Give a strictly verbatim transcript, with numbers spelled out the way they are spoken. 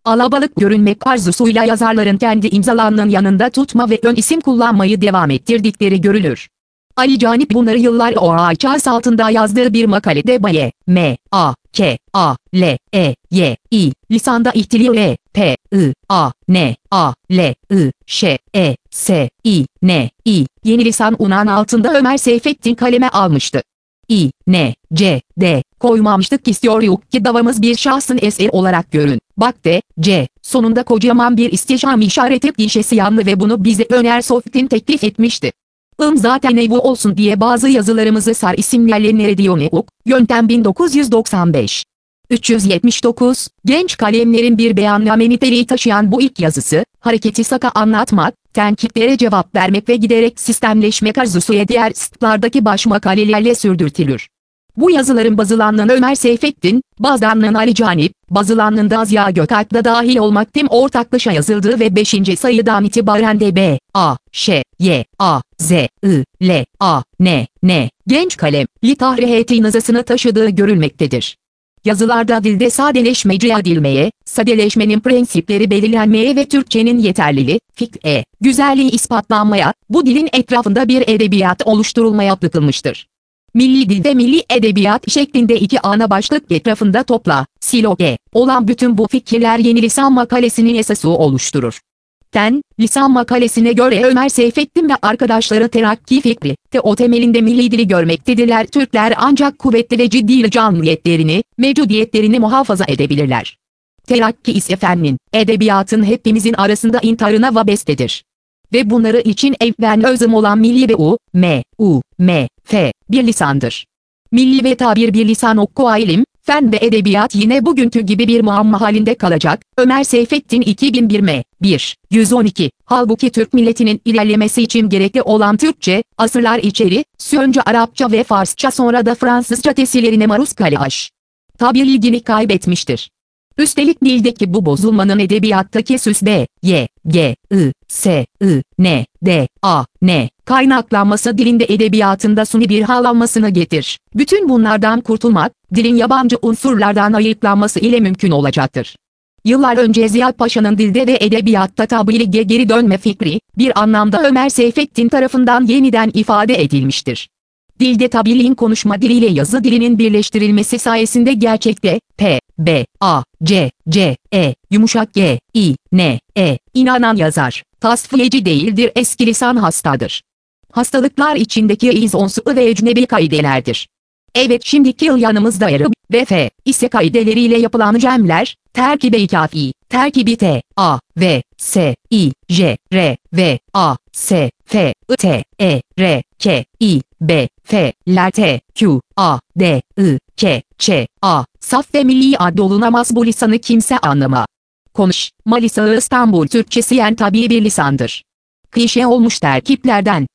Alabalık görünmek arzusuyla yazarların kendi imzalarının yanında tutma ve ön isim kullanmayı devam ettirdikleri görülür. Ali Canip bunları yıllar O A Ç altında yazdığı bir makalede Baye, M, A, K, A, L, E, Y, I, lisanda ihtili E, P, I, A, N, A, L, I, Ş, E, S, I, N, I, yeni lisan unan altında Ömer Seyfettin kaleme almıştı. İ, N, C, D, koymamıştık istiyoruz ki davamız bir şahsın eseri olarak görün. Bak de, C, sonunda kocaman bir istihdam işareti gişesi yandı ve bunu bize Öner Seyfettin teklif etmişti. Im zaten ev olsun diye bazı yazılarımızı sar isimlerle diyoneuk, yöntem bin dokuz yüz doksan beş. üç yüz yetmiş dokuz, genç kalemlerin bir beyanname niteliği taşıyan bu ilk yazısı, hareketi saka anlatmak, tenkitlere cevap vermek ve giderek sistemleşmek arzusuyla diğer stlardaki baş makalelerle sürdürtülür. Bu yazıların bazılarının Ömer Seyfettin, bazılarının Ali Canip, bazılarının da Ziya Gökalp da dahil olmak tüm ortaklaşa yazıldığı ve beşinci sayıdan itibaren de B, A, Ş, Y, A, Z, I, L, A, N, N, genç kalem, li tahriheti nazasını taşıdığı görülmektedir. Yazılarda dilde sadeleşmeci edilmeye, sadeleşmenin prensipleri belirlenmeye ve Türkçenin yeterliliği, fikre, güzelliği ispatlanmaya, bu dilin etrafında bir edebiyat oluşturulmaya yapılmıştır. Milli dilde milli edebiyat şeklinde iki ana başlık etrafında topla, siloge, olan bütün bu fikirler yeni lisan makalesinin esası oluşturur. Ten, lisan makalesine göre Ömer Seyfettin ve arkadaşları terakki fikri, te o temelinde milli dili görmektedirler. Türkler ancak kuvvetli ve ciddi canliyetlerini, mevcudiyetlerini muhafaza edebilirler. Terakki ise fennin, edebiyatın hepimizin arasında intiharına vabestedir. Ve bunları için evven özüm olan milli ve U, M, U, M, F, bir lisandır. Milli ve tabir bir lisan okku ilim, fen ve edebiyat yine bugünkü gibi bir muamma halinde kalacak. Ömer Seyfettin iki bin bir M, bir, yüz on iki, halbuki Türk milletinin ilerlemesi için gerekli olan Türkçe, asırlar içeri, önce Arapça ve Farsça sonra da Fransızca tesirlerine maruz kalış. Tabir ilgini kaybetmiştir. Üstelik dildeki bu bozulmanın edebiyattaki süs B, Y, G, I, S, I, N, D, A, N, kaynaklanması dilinde edebiyatında suni bir hal almasını getir. Bütün bunlardan kurtulmak, dilin yabancı unsurlardan ayıklanması ile mümkün olacaktır. Yıllar önce Ziya Paşa'nın dilde ve edebiyatta tabilige geri dönme fikri, bir anlamda Ömer Seyfettin tarafından yeniden ifade edilmiştir. Dilde tabirliğin konuşma diliyle yazı dilinin birleştirilmesi sayesinde gerçekte, P, B, A, C, C, E, yumuşak G, I, N, E, inanan yazar, tasfiyeci değildir, eski lisan hastadır. Hastalıklar içindeki izonsu ve ecnebi kaidelerdir. Evet, şimdiki yıl yanımızda R ve F ise kaideleriyle yapılan cemler, terkibe-i kafi, terkibi T, A, V, S, I, J, R, V, A, S, F, I, T, E, R, K, I, B, F, L, T, Q, A, D, I, K, Ç, A, saf ve milli ad olunamaz bu lisanı kimse anlama. Konuş, Malisa İstanbul Türkçesi en tabii bir lisandır. Klişe olmuş terkiplerden,